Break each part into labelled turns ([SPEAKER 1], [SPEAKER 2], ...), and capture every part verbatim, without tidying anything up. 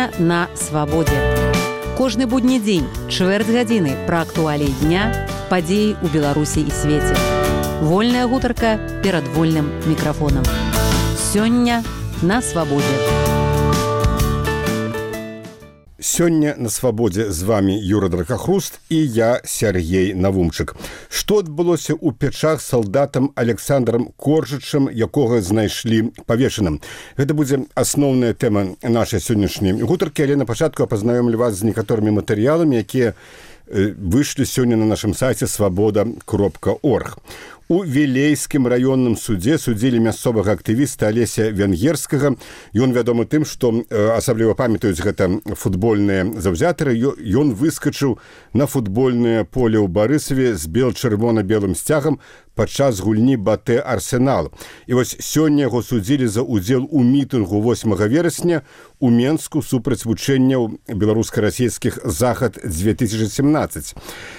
[SPEAKER 1] Сёння на свабодзе. Кожны будні дзень, чвэрць гадзіны пра актуаліі дня, падзеі ў Беларусі і свеце. Вольная гутарка перад вольным мікрафонам. Сёння на свабодзе.
[SPEAKER 2] Сёння на свабодзе з вами Юра Дракахруст і я Сергей Навумчык. Што адбылося ў печах з салдатам Александром Коржычам, якога знайшлі павешаным? Гэта будзе асноўная тэма нашай сённяшняй гутаркі, але на пачатку пазнаёмлю вас з некаторымі матэрыяламі, якія выйшлі сёння на нашым сайце свабода кропка орг. У Вілейскім раённым судзе судзілі мясцовага актывіста Алеся Венгерскага. Ён вядомы тым, што асабліва памятаюць гэта футбольныя заўзятары. Ён выскачыў на футбольнае поле ў Барысаве з бел-чырвона-белым сцягам падчас гульні БАТЭ «Арсенал». І вось сёння яго судзілі за ўдзел у мітынгу восьмага верасня у Менску супраць вучэнняў беларуска-расійскіх «Захад две тысячи семнадцать».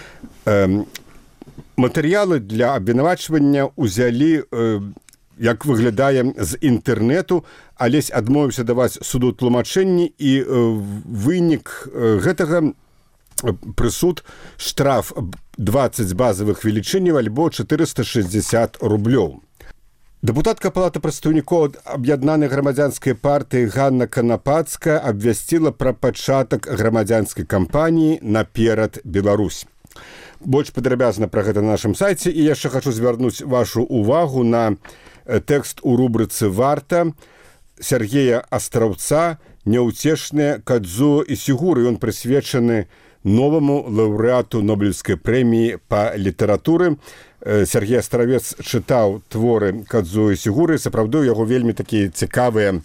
[SPEAKER 2] Матэрыялы для абвінавачвання ўзялі, э, як выглядае, з інтэрнэту. Алесь адмовіўся даваць суду тлумачэнні, і э, вынік э, гэтага прысуд штраф двадцать базавых велічыняў альбо чатырыста шэсцьдзесят рублёў. Дэпутатка палаты прадстаўнікоў аб'яднанай грамадзянскай партыі Ганна Канапацкая абвясціла пра пачатак грамадзянскай кампаніі «Наперад Беларусь». Больш падрабязна пра гэта на нашым сайце, і яшчэ хачу звярнуць вашу увагу на тэкст у рубрыцы «Варта» Сергея Астраўца «Няўцешныя Кадзуо Ісігуры». Ён прысвечаны новаму лаўрэату Нобелевскай прэміі па літаратуры. Сергей Астравец чытаў творы Кадзуо Ісігуры. Сапраўды, у яго вельмі такія цікавыя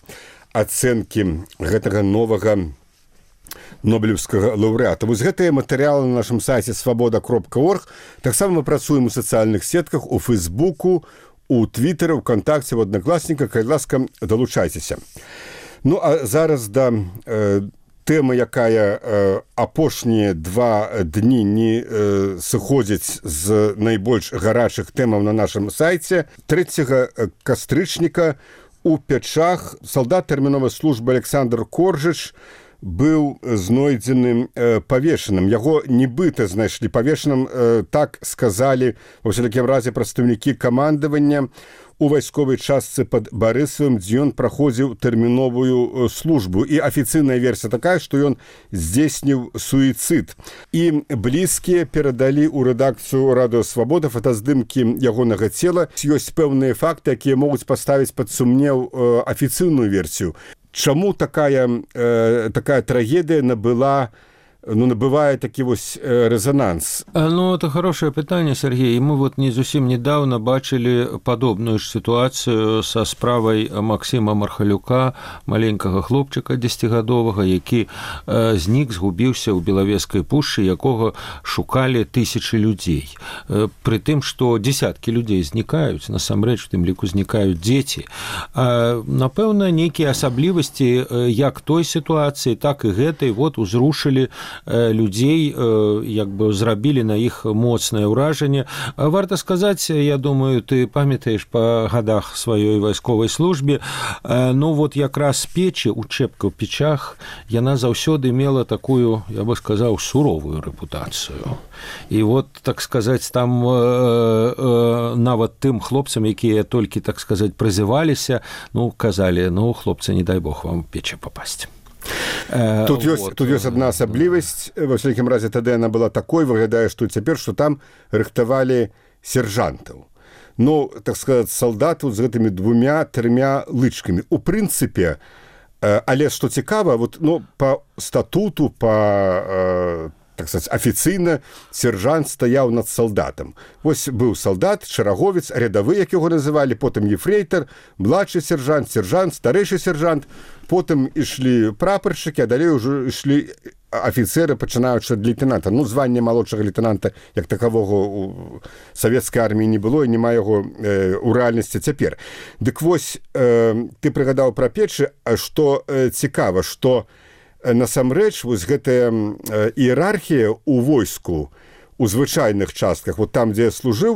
[SPEAKER 2] ацэнкі гэтага новага нобелевскага лаўрэата. Вось гэтыя матэрыялы на нашым сайце свабода кропка орг. Таксама мы працуем у сацыяльных сетках, у Фейсбуку, у Твиттері, у Контакце, у Аднакласніках. Калі ласка, далучайцеся. Ну, а зараз да э, тэмы, якая э, апошнія два дні не э, сыходзіць з найбольш гарачых тэмаў на нашым сайце. трэцяга кастрычніка у печах салдат тэрміновай службы Александр Коржыч быў знойдзеным э, павешаным. Яго нібыта знайшлі павешаным, э, так сказалі ва ўсякім разе прадстаўнікі камандавання у вайсковай частцы пад Барысавым, дзе ён праходзіў тэрміновую службу. І афіцыйная версія такая, што ён здзейсніў суіцыд. І блізкія перадалі ў рэдакцыю «Радыё Свабода» фотаздымкі ягонага цела. Ёсць пэўныя факты, якія могуць паставіць пад сумнеў э, афіцыйную версію. Чаму такая, э, такая трагедия набыла, ну, набывае такі вось э, резонанс?
[SPEAKER 3] Ну, это хорошее пытанне, Сергей. И мы вот не зусім недавно бачили подобную ж ситуацию со справой Максима Мархалюка, маленькага хлопчыка дзесяцігадовага, які э, знік, згубіўся ў Белавежскай пушчы, якога шукалі тысячы людзей. Э, пры тым, што дзесяткі людзей знікаюць, насамрэч, у тым ліку знікаюць дзеці. А, напэўна, нейкія асаблівасці э, як той сітуацыі, так і гэтай вот узрушылі людзей, як бы зрабілі на іх моцнае ўражанне. Варта сказаць, я думаю, ты памятаеш па гадах сваёй вайсковай службе, ну вот якраз печы, учэбка ў печах, яна заўсёды мела такую, я бы сказаў, суровую рэпутацыю. І вот, так сказаць, там э, э, нават тым хлопцам, якія толькі, так сказаць, прызываліся, ну, казалі, ну, хлопцы, не дай Бог вам печы папасць.
[SPEAKER 2] Тут ёсць, вот. Тут ёсць адна асаблівасць. Ва ўсякім разе тады яна была такой, выглядае, што цяпер, што там рыхтавалі сержантаў. Ну, так сказаць, салдатаў з гэтымі двумя-трымя лычкамі. У прынцыпе, але што цікава, вот, ну, па статуту, па так сказать, афіцыйна сержант стаяў над салдатам. Вось быў салдат, шараговец, рядавы, як яго называлі, потым ефрейтар, младшы сержант, сержант, старэйшы сержант, потым ішлі прапаршчыкі, а далей ўжо ішлі афіцеры, пачынаючы ад лейтенанта. Ну, звання малодшага лейтенанта, як такового у савецкай арміі не было, і няма яго э, у рэальнасці цяпер. Дык вось, э, ты прыгадаў пра печы, што э, цікава, што насамрэч вось гэтая іерархія ў войску у звычайных частках, вот там, дзе я служыў,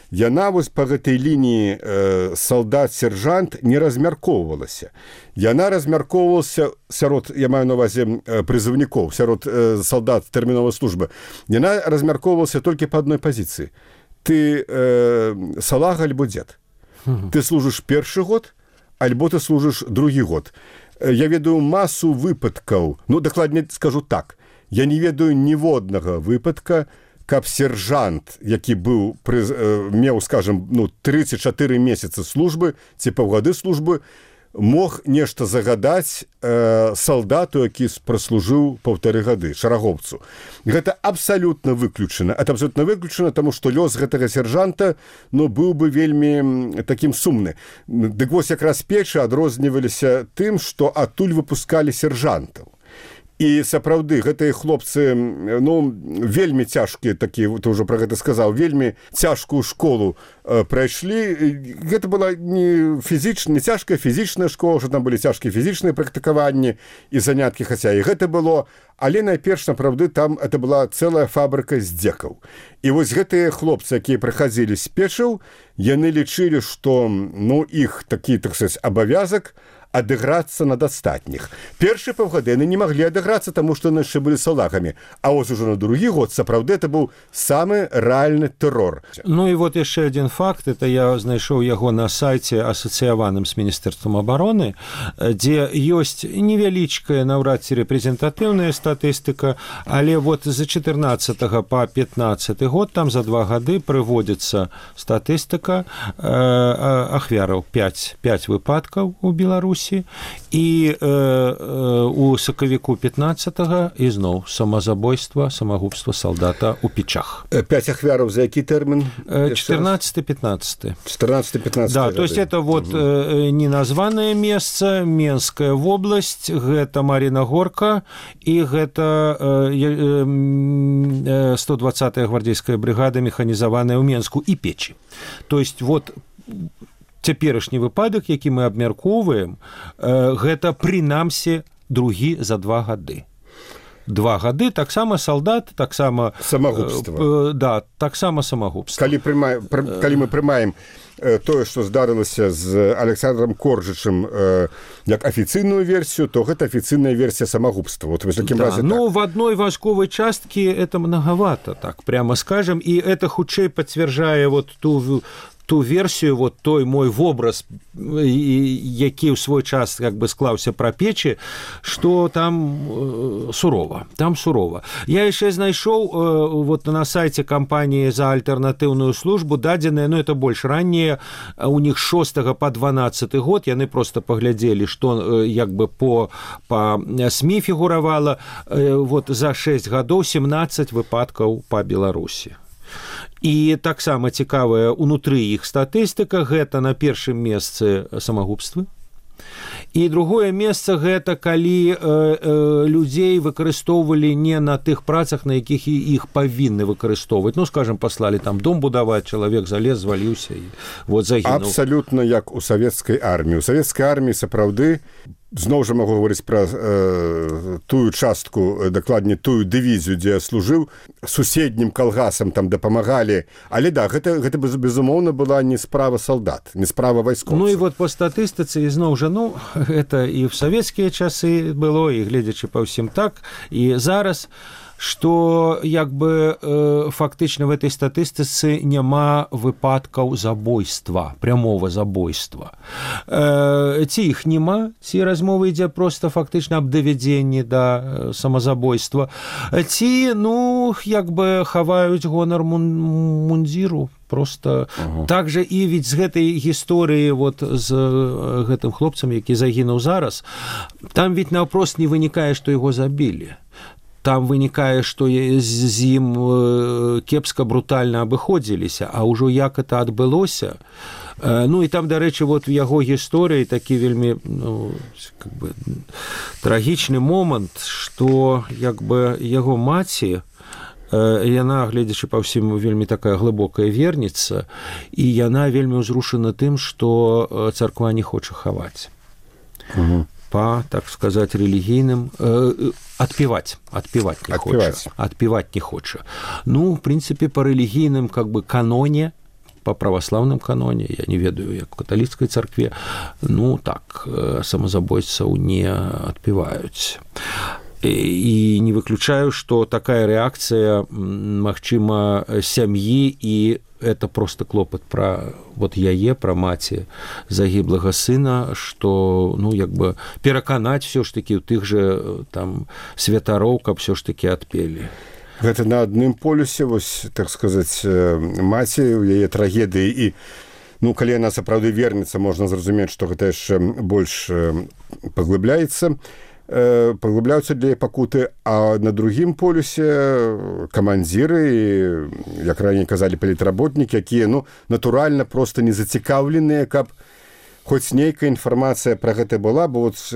[SPEAKER 2] яна вось па гэтай лініі э, салдат-сержант не размяркоўвалася. Яна размяркоўвалася сярод, я маю на увазе прызыўнікоў, сярод э, салдат тэрміновай службы. Яна размяркоўвалася толькі па адной пазіцыі. Ты э, салага альбо дзед. Mm-hmm. Ты служыш першы год, альбо ты служыш другі год. Я ведаю масу выпадкаў, ну, дакладней скажу так, я не ведаю ніводнага выпадка, каб сержант, які быў, прыз, э, меў, скажем, ну, тридцать четыре месяцы службы, ці паўгады службы, мог нешта загадаць э, салдату, які праслужыў паўтары гады, шарагоўцу. Гэта абсалютна выключана. Это абсолютно выключана, таму што лёс гэтага сержанта, ну, быў бы вельмі такім сумны. Дык вось якраз печы адрозніваліся тым, што адтуль выпускалі сержантаў. І сапраўды гэтыя хлопцы, ну, вельмі цяжкія такія, ты ўжо пра гэта сказаў, вельмі цяжкую школу э, прайшлі. Гэта была не фізічная, не цяжкая фізічная школа, што там былі цяжкія фізічныя практыкаванні і заняткі, хаця і гэта было, але найперш, сапраўды, там это была цэлая фабрыка здзекаў. І вось гэтыя хлопцы, якія прыхадзілі з печаў, яны лічылі, што, ну, іх такі, так сказаць, абавязак адыграцца над астатніх. Першыя паўгады яны не маглі адыграцца, таму што яны яшчэ былі салагамі. А вось ужо на другі год, сапраўды, это быў самы рэальны тэрор.
[SPEAKER 3] Ну і вот яшчэ адзін факт, это я знайшоў яго на сайце, асацыяваным з Міністэрствам абароны, дзе ёсць невялічкая, наўрад ці рэпрэзентатыўная статыстыка, але вот з чатырнаццатага па пятнаццаты год, там за два гады прыводзіцца статыстыка э, ахвяраў пяць выпадкаў у Беларусі, і э, э, у сакавіку пятнаццатага ізноў самазабойства, самагубства салдата ў печах.
[SPEAKER 2] Пяць ахвяраў за які тэрмін?
[SPEAKER 3] чатырнаццаты пятнаццаты.
[SPEAKER 2] чатырнаццаты пятнаццаты.
[SPEAKER 3] Да, то есть это вот э, неназванае месца, Менская вобласць, гэта Марина Горка, і гэта э, э, сто двадцатая гвардейская бригада механізаваная ў Менску і печі. То есть вот цяперашні выпадак, які мы абмяркоўваем, гэта прынамсі другі за два гады. Два гады, таксама салдат, таксама
[SPEAKER 2] самагубства.
[SPEAKER 3] Да, таксама самагубства.
[SPEAKER 2] Калі, прымаем, калі мы прымаем тое, што здарылася з Александром Коржычым як афіцыйную версію, то гэта афіцыйная версія самагубства. Вот в такім
[SPEAKER 3] да,
[SPEAKER 2] разе
[SPEAKER 3] ну,
[SPEAKER 2] так.
[SPEAKER 3] В адной вайсковай часткі это многовато, так прямо скажем, і это хутчэй пацвярджае вот ту ту версію, вот той мой вобраз, які ў свой час как бы склаўся пра печы, што там сурова, там сурова. Я яшчэ знайшоў вот на сайце кампаніі за альтэрнатыўную службу дадзеныя, ну это больш раннія, у них шостага па дванаццаты год, яны просто паглядзелі, што як бы по, по СМІ фігуравала, вот за шэсць гадоў семнаццаць выпадкаў па Беларусі. І таксама цікавая унутры іх статыстыка, гэта на першым месцы самагубствы. І другое месца гэта калі э, э, людзей выкарыстоўвалі не на тых працах, на якіх іх павінны выкарыстоўваць. Ну, скажем, паслалі там дом будаваць, чалавек залез, зваліўся і вот загінуў.
[SPEAKER 2] Абсалютна як у савецкай арміі. У савецкай арміі сапраўды, зноў жа магу гаварыць пра э, тую частку, дакладней тую дывізію, дзе я служыў, суседнім калгасам там дапамагалі, але да, гэта, гэта безумоўна была не справа салдат, не справа вайскоўцаў.
[SPEAKER 3] Ну і вот по статыстыцы ізноў жа, ну, гэта і ў савецкія часы было, і гледзячы па ўсім так, і зараз, што як бы э, фактычна в этой статыстыцы няма выпадкаў забойства, прямого забойства. Э, ці іх няма, ці размова ідзе проста фактычна аб давядзенні да самазабойства, ці, ну, як бы хаваюць гонар мундзіру. Просто ага. Так же і ведь з гэтай гісторыі вот з гэтым хлопцам, які загінуў зараз, там ведь наўпрост не вынікае, што яго забілі. Там вынікае, што з ім кепска брутальна абыходзіліся, а ўжо як это адбылося. Ну і там, дарэчы, вот в яго гісторыі такі вельмі, ну, как бы трагічны момант, што як бы яго маці, яна, гледзячы па ўсім, вельмі такая глыбокая верніца, і яна вельмі ўзрушана тым, што царква не хоча хаваць. Угу. Па, так сказаць, рэлігійным э, адпеваць, адпеваць не хоча. Адпеваць не хоча. Ну, в прынцыпе, па рэлігійным как бы каноне, по православным каноне, я не ведаю, як у каталіцкай царкве, ну так, самазабойцаў не адпяваюць. І не выключаю, што такая рэакцыя, магчыма, сям'і, і это просто клопат пра вот яе, пра маці загіблага сына, што, ну, як бы пераканаць все ж такі ў тых же там святароў, каб все ж такі адпелі.
[SPEAKER 2] Гэта на адным полюсе, вось, так сказаць, маці, у яе трагедыі, і, ну, калі яна сапраўды вернецца, можна зразумець, што гэта яшчэ больш паглыбляецца, паглыбляюцца для пакуты, а на другім полюсе камандзіры, як раней казалі, палітработнікі, якія, ну, натуральна проста не зацікаўленыя, каб хоць нейкая інфармацыя пра гэта была, бо вот,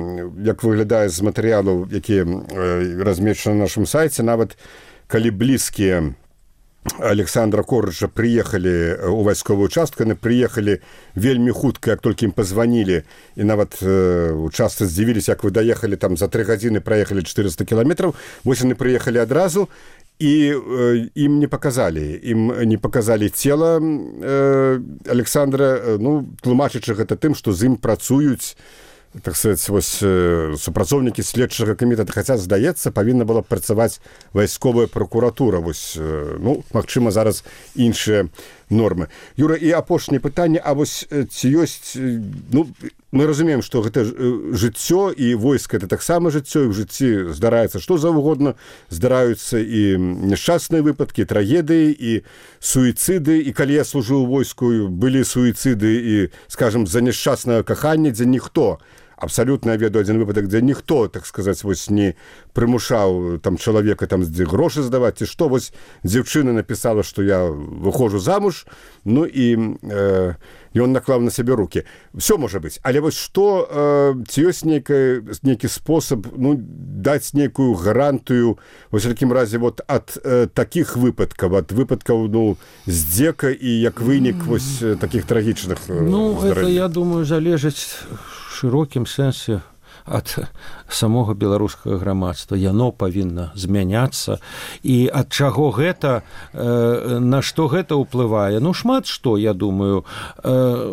[SPEAKER 2] як выглядае з матэрыялаў, якія размешчаны на нашым сайце, нават калі блізкія Александра Корыча прыехалі ў вайсковую частку, яны прыехалі вельмі хутка, як толькі ім пазванілі, і нават э, часта здзівіліся, як вы даехалі, там за тры гадзіны праехалі чатырыста кіламетраў, вось яны прыехалі адразу, і э, ім не паказалі, ім не паказалі цела э, Александра, ну, тлумачачы гэта тым, што з ім працуюць, так сказать, вось, супрацоўнікі следчага камітэта, хаця, здаецца, павінна была працаваць вайсковая пракуратура. Вось, ну, магчыма, зараз іншыя нормы. Юра, і апошняе пытанне, а вось ці ёсць, ну, мы разумеем, што гэта жыццё і войска, это таксама жыццё, і в жыцці здараецца што заўгодна, здараюцца і няшчасныя выпадкі, трагедыі, і суіцыды, і калі я служыў у войску, былі суіцыды і, скажем, за няшчаснае каханне, дзе ніхто, абсалютна ведаю адзін выпадак, дзе ніхто, так сказаць, вось не прымушаў там чалавека там грошы здаваць, ці што, вось дзяўчына напісала, што я выходжу замуж, ну і э, ён наклаў на сябе рукі. Всё можа быць, але вось што, э, ці ёсць нейкі, нейкі спосаб, ну, даць нейкую гарантыю, вось у такім разе, вот ад э, такіх выпадкаў, ад выпадкаў, ну, здзека і як вынік вось такіх трагічных э,
[SPEAKER 3] ну,
[SPEAKER 2] здаранняў?
[SPEAKER 3] Это, я думаю, залежыць шырокім сэнсе ад самога беларускага грамадства. Яно павінна змяняцца. І ад чаго гэта, э, на што гэта ўплывае? Ну, шмат што, я думаю. Э,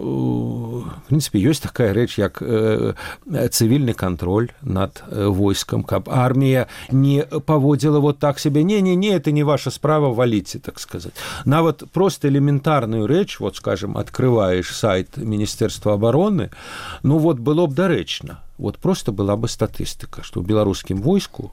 [SPEAKER 3] в прынцыпе, ёсць такая рэч, як э, цывільны кантроль над э, войскам, каб армія не паводзіла вот так себе. Не-не-не, это не ваша справа, валіце, так сказаць. Нават проста элементарную рэч, вот, скажем, открываеш сайт Міністэрства абароны, ну, вот, было б дарэчна. Вот просто была бы статистика, что в белорусском войску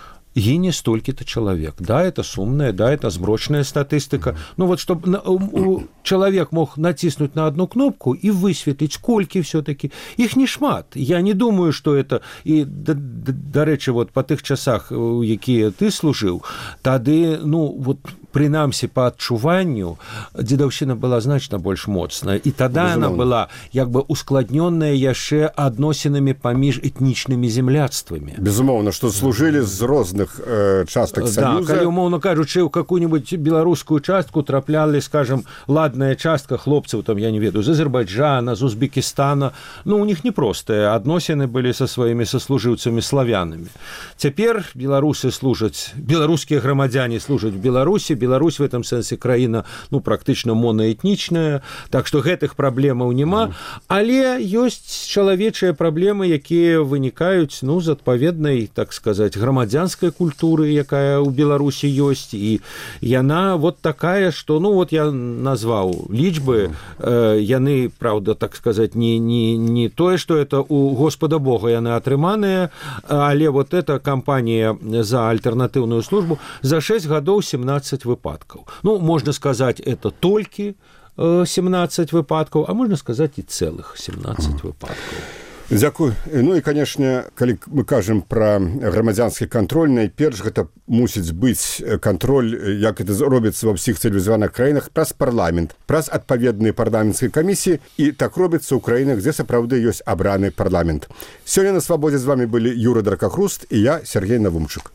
[SPEAKER 3] гине столькі-то человек. Да, это сумная, да, это сброчная статистика. Ну вот, чтобы человек мог натиснуть на одну кнопку и высветлить, сколько все-таки. Их не шмат. Я не думаю, что это... И, до, до, до речи, вот по тых часах, якія ты служил, тады, ну, вот, прынамсі, по адчуванню, дзедаўшчына была значна больш моцная. І тада она была, як бы, ускладненная яшчэ адносінамі паміж этнічнымі земляцтвамі.
[SPEAKER 2] Безумоўна, што служылі з розных э, частак Саюза.
[SPEAKER 3] Да, калі, умоўна кажучы, ў какую-нибудь беларускую частку траплялі, скажем, ладная частка хлопцаў, там, я не ведаю, з Азербайджана, з Узбекістана. Ну, у них непростыя адносіны былі са сваімі саслужыўцамі славянамі. Цяпер беларусы служаць, беларускія грамадзяне служаць в Беларусі, Беларусь в этом сэнсе краіна, ну, практычна монаэтнічная, так што гэтых праблемаў няма, але ёсць чалавечыя праблемы, якія вынікаюць, ну, з адпаведнай, так сказаць, грамадзянскай культуры, якая ў Беларусі ёсць, і яна вот такая, што, ну, вот я назваў лічбы, э, яны, правда, так сказаць, не, не, не тое, што это у Господа Бога яны атрыманыя, але вот эта кампанія за альтэрнатыўную службу за шэсць гадоў семнаццаць выпадкаў. Ну, можна сказаць, это толькі семнаццаць выпадкаў, а можна сказаць і цэлых семнаццаць выпадкаў.
[SPEAKER 2] Дзякуй. Ну і, канешне, калі мы кажам пра грамадзянскі кантроль, найперш гэта мусіць быць кантроль, як это робіцца ва ўсіх цывілізаваных краінах, праз парламент, праз адпаведныя парламенцкія камісіі, і так робіцца ў краінах, дзе сапраўды ёсць абраны парламент. Сёння на Свабодзе з вами былі Юра Дракахруст і я, Сергей Навумчык.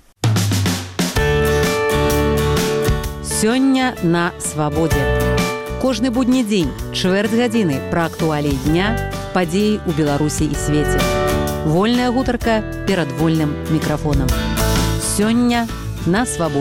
[SPEAKER 1] Сёння на Свабодзе. Кожны будні дзень, чвэрць гадзіны пра актуаліі дня, падзеі ў Беларусі і свеце. Вольная гутарка перад вольным мікрафонам. Сёння на Свабодзе.